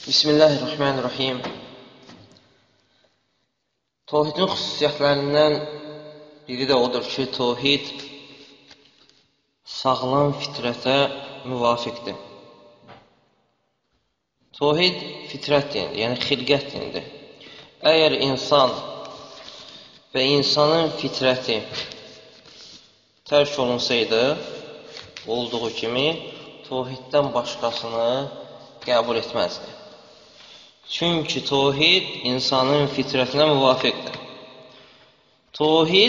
Bismillahirrahmanirrahim. Tohidin xüsusiyyətlərindən biri də odur ki, tohid sağlam fitrətə müvafiqdir. Tohid fitrət dinidir, yəni xilqət dinidir. Əgər insan və insanın fitrəti tərk olunsaydı, olduğu kimi, tohiddən başqasını qəbul etməzdi. Çünki tohid insanın fitrətinə müvafiqdir. Tohid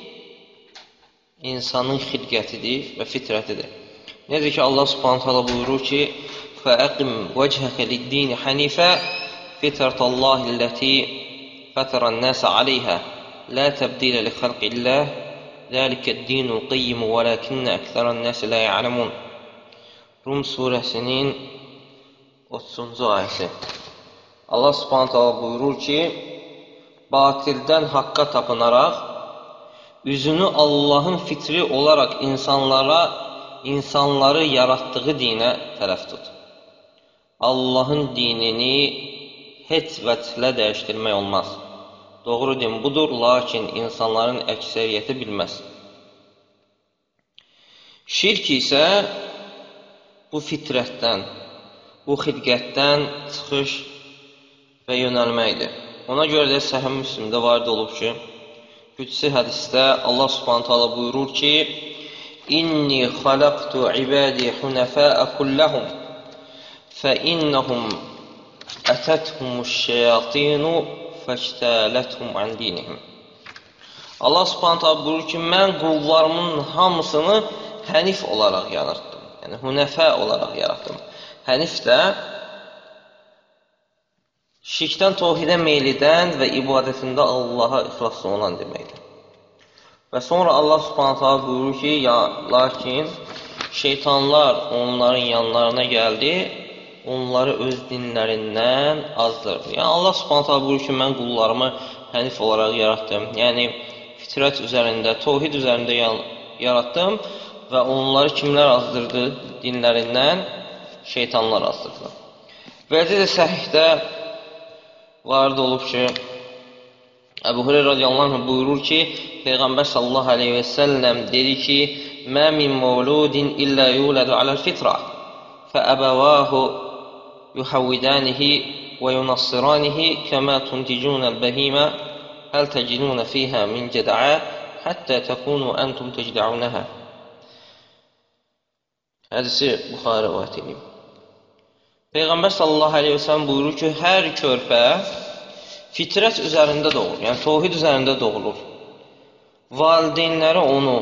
insanın xilqətidir və fitrətidir. Necə ki, Allah subhanahu ta'ala buyurur ki, فَأَقِمْ وَجْهَكَ لِلدِّينِ حَنِيفًا فِطْرَةَ اللَّهِ الَّتِي فَطَرَ النَّاسَ عَلَيْهَا لَا تَبْدِيلَ لِخَلْقِ اللَّهِ ذَلِكَ الدِّينُ الْقَيِّمُ وَلَكِنَّ أَكْثَرَ النَّاسِ لَا يَعْلَمُونَ. Rum surəsinin 30-cu ayəsi. Allah subhanahu ta'ala buyurur ki, batildən haqqa tapınaraq, üzünü Allahın fitri olaraq insanları yaratdığı dinə tərəf tut. Allahın dinini heç vəclə dəyişdirmək olmaz. Doğru din budur, lakin insanların əksəriyyəti bilməz. Şirk isə bu fitrətdən, bu xilqətdən çıxış və yönəlməkdir. Ona görə də Səhih Müslimdə varid olub ki, qüdsi hədisdə Allah subhanahu ta'ala buyurur ki, İnni xalaqtu ibadi hunafaa kullahum fəinnəhum ətəthumuş-şeyatinu fəştələthum an dinihim. Allah subhanahu ta'ala buyurur ki, mən qullarımın hamısını hənif olaraq yaratdım. Yəni, hunafaa olaraq yaratdım. Hənif də şirkdən tohidə meyl edən və ibadətində Allaha ixlaslı olan deməkdir. Və sonra Allah subhanahu ta'ala buyurur ki, lakin şeytanlar onların yanlarına gəldi, onları öz dinlərindən azdırdı. Yəni Allah subhanahu ta'ala buyurur ki, mən qullarımı hənif olaraq yaratdım. Yəni fitrət üzərində, tohid üzərində yaratdım və onları kimlər azdırdı? Dinlərindən şeytanlar azdırdı. Və də səhihdə varid olub ki, Əbu Hüreyra radiyallahu anh buyurur ki, Peyğəmbər sallallahu aleyhi və səlləm dedi ki, Mə min məvludin illə yulədu aləl fitrə fəəbəvəhu yuhavvidanihi və yunassiranihi kəmə tunticunəl bəhimə həl təcidunə fiyhə min cədəə həttə təkunu əntum təcdəunəhə. Hədisi Buxarı rivayət edib. Peyğəmbər sallallahu aleyhi və səlləm buyurur ki, hər körpə fitrət üzərində doğulur, yəni tohid üzərində doğulur. Valideynləri onu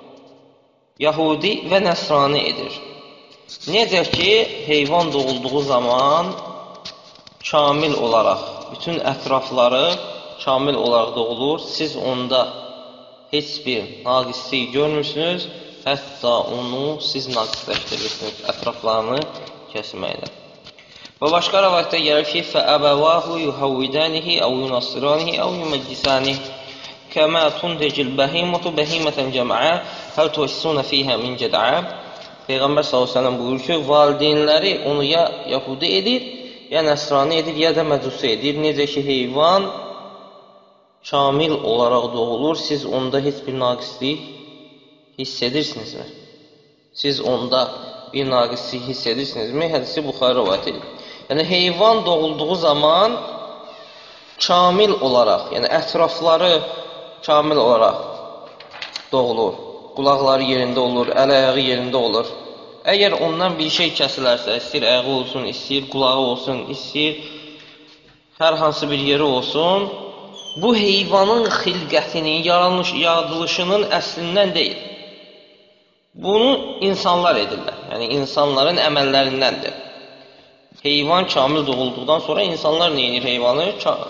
Yahudi və Nəsrani edir. Necə ki, heyvan doğulduğu zaman kamil olaraq, bütün ətrafları kamil olaraq doğulur. Siz onda heç bir naqislik görmürsünüz, hətta onu siz naqisləşdirirsiniz ətraflarını kəsməklə. Və başqa rəvayətdə gəlir ki, فَأَبَوَاهُ يُحَوِّدَانِهِ أَوْ يُنَصِّرَانِهِ أَوْ يُمَجِّسَانِهِ كَمَا تُنْتِجِ الْبَهِيمَةُ بَهِيمَةً جَمْعًا هَلْ تُوَسِّسُونَ فِيهَا مِنْ جَدْعًا. Peyğəmbər s.ə.v buyurur ki, valideynləri onu ya Yahudi edir, ya Nəsrani edir, ya da Məcusi edir. Necə ki, heyvan kamil olaraq doğulur, siz onda heç bir naqislik hiss edirsinizmi? Siz onda bir naqislik hiss edirsinizmi? Hədisi Buxarı rivayət edir. Yəni, heyvan doğulduğu zaman kamil olaraq, yəni ətrafları kamil olaraq doğulur. Qulaqları yerində olur, əl-ayağı yerində olur. Əgər ondan bir şey kəsilərsə, istəyir ayağı olsun, istəyir qulağı olsun, istəyir hər hansı bir yeri olsun, bu heyvanın xilqətinin, yaradılışının əslindən deyil. Bunu insanlar edirlər, yəni insanların əməllərindəndir. Heyvan kamil doğulduqdan sonra insanlar neyinir heyvanı?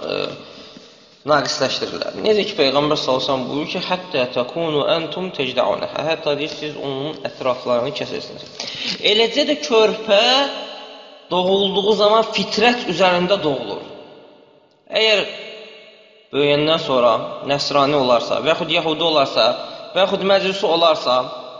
Naqisləşdirirlər. Necə ki, Peyğəmbər s.ə.v buyurur ki, həttə təkunu əntum təcdəunəhə. Hətta deyir, siz onun ətraflarını kəsirsiniz. Eləcə də körpə doğulduğu zaman fitrət üzərində doğulur. Əgər böyüyəndən sonra Nəsrani olarsa, və yaxud Yahudi olarsa, və yaxud Məcusi olarsa,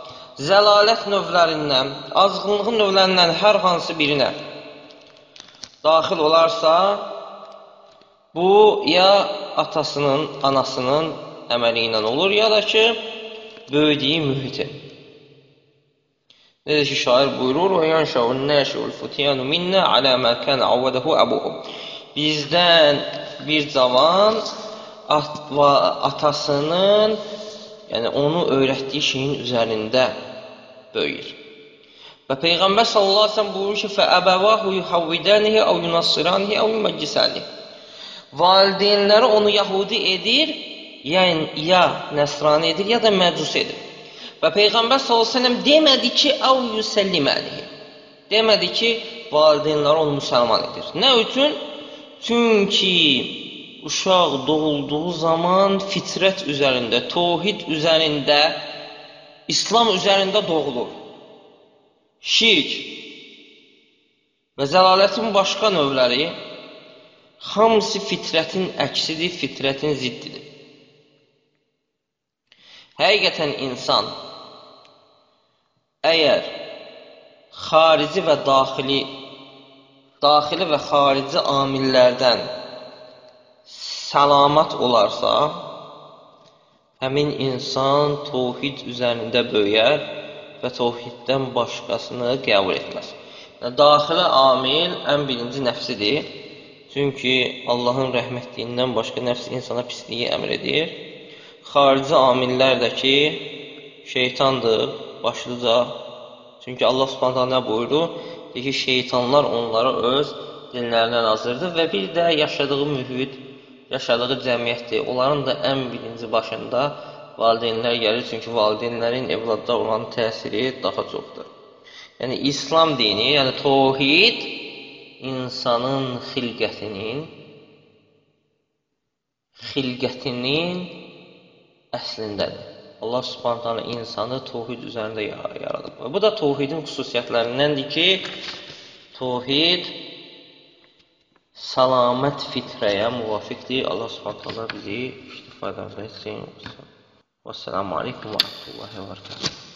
zəlalət növlərindən, azğınlığın növlərindən hər hansı birinə daxil olarsa, bu ya atasının, anasının əməli ilə olur, ya da ki, böyüdüyü mühitin. Necə ki, şair buyurur, وَيَنْشَوُ النَّاشِعُ الْفُتِيَانُ مِنَّا عَلَى مَا كَانَ عَوَّدَهُ أَبُوهُ. Bizdən bir cavan atasının, yəni onu öyrətdiyi şeyin üzərində böyür. Və Peyğəmbər sallallahu aleyhi ve sellem buyurur ki, فَأَبَوَاهُ يُحَوِّدَانِهِ اَوْ يُنَصِّرَانِهِ اَوْ يُمَجِّسَانِهِ. Valideynləri onu yahudi edir, ya nəsrani edir, ya da məcus edir. Və Peyğəmbər sallallahu aleyhi ve sellem demədi ki, اَوْ يُسَلِّمَانِهِ. Demədi ki, valideynləri onu müsəlman edir. Nə üçün? Çünki uşaq doğulduğu zaman fitrət üzərində, tövhid üzərində, İslam üzərində doğulur. Şirk və zəlalətin başqa növləri hamısı fitrətin əksidir, fitrətin ziddidir. Həqiqətən insan əgər xarici və daxili və xarici amillərdən səlamat olarsa, həmin insan tövhid üzərində böyər və tövhiddən başqasını qəbul etməz. Daxili amil ən birinci nəfsidir. Çünki Allahın rəhmətliyindən başqa nəfs insana pisliyi əmr edir. Xarici amillər də ki, şeytandır, başlıca. Çünki Allah subhanətə nə buyurdu? Deyir ki, şeytanlar onları öz dinlərindən azırdır və bir də yaşadığı mühit, yaşadığı cəmiyyətdir. Onların da ən birinci başında valideynlər gəlir, çünki valideynlərin evladda olan təsiri daha çoxdur. Yəni, İslam dini, yəni tövhid insanın xilqətinin əslindədir. Allah subhanətə insanı tövhid üzərində yaradıb. Bu da tövhidin xüsusiyyətlərindəndir ki, tövhid salamət fitrəyə müvafiqdir. Allah subhanətə bizi faydalarına etsin. Vəssalamu aleykum və rahmetullahi və bərəkatuhu.